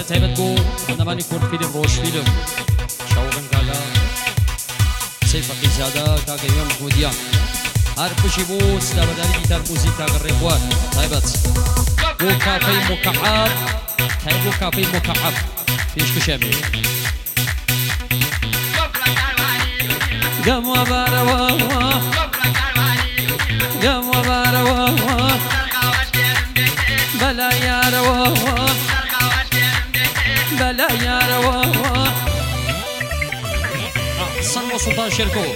تایبەت بۆ هەنەمانی کورد فیلم ڕۆژ فیلم شەوڕن کاگا سەیفەقی زادە کاگە ئیمام محمودیان هەر پشی بۆ ستابەداری گیتار موزیک کاگە ڕێبوار تایبەت بۆ کافەی مکعب تایب بۆ کافەی مکعب پێشکەشە بێ گەم وەبارەوە گەم وەبارەوە بەلا یارەوە بەلا یارەوە سەن بۆ سوڵتان شێرکۆ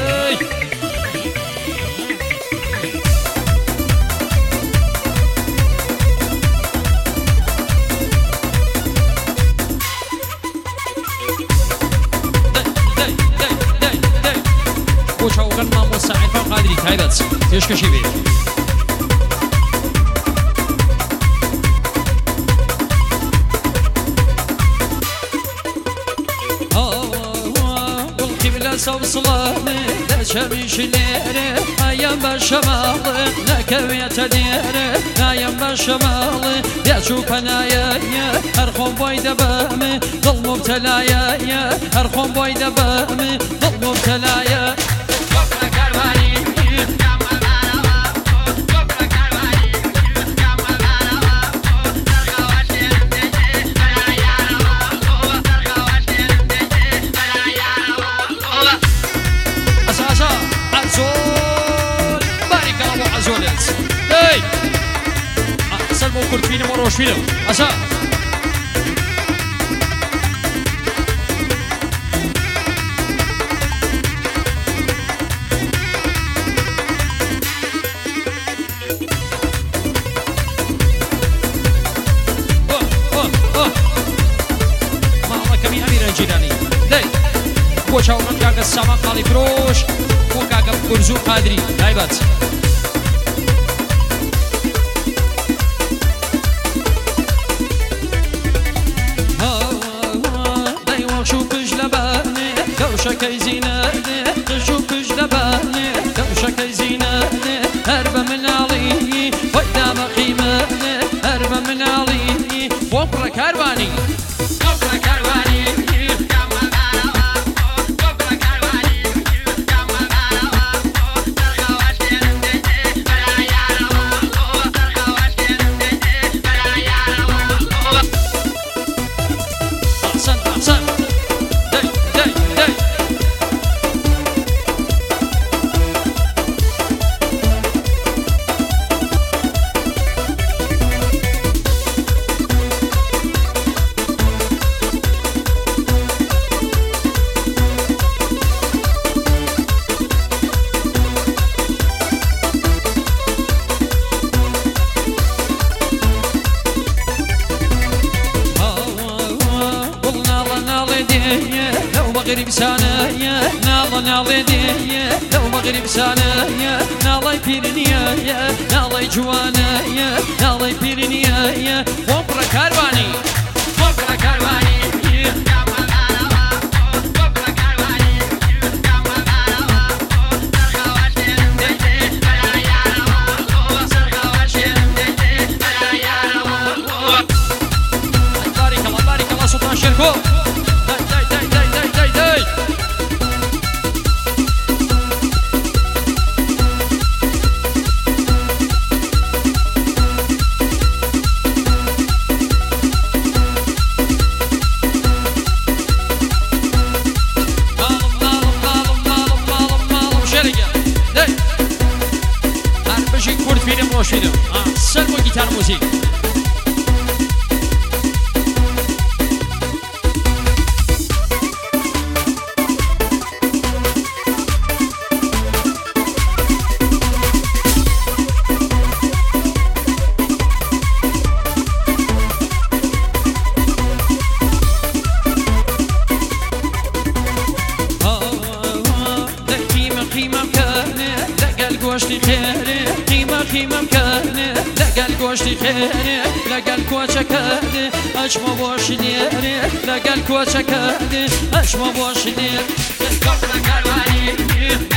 بۆ چاوەکان مامۆستا عیرفان قادری تایبەت پێشکەشی بێ سو صلاني لا شميش ليري ايام بالشمال لا كويت ليري ايام بالشمال يا شوف انا يا ارخم بوي دبامي ظل مبتلايا يا ارخم بوي دبامي ظل مبتلايا كرد فيلم وروش فيلم أسا ما كمي أمير الجيلاني داي بوشا ومن كاك السما قالي فروش وكاك برزو قادري هايبات شكي زيناني شوفش لباني شكي زيناني هرب من علي قدام قيماني هرب من علي وبرك هرباني وبرك هرباني مغرب سنايا نالا نالديا لو مغرب سنايا نالاي بيرنيا نالاي جوانايا نالاي بيرنيا وبرا كارواني وبرا كارواني بارك الله بارك الله سلطان شركو فيلم سلمو جيتار موسيقى لقال كوچه کرده اشما باش دیره لقال كوچه کرده اشما باش دیره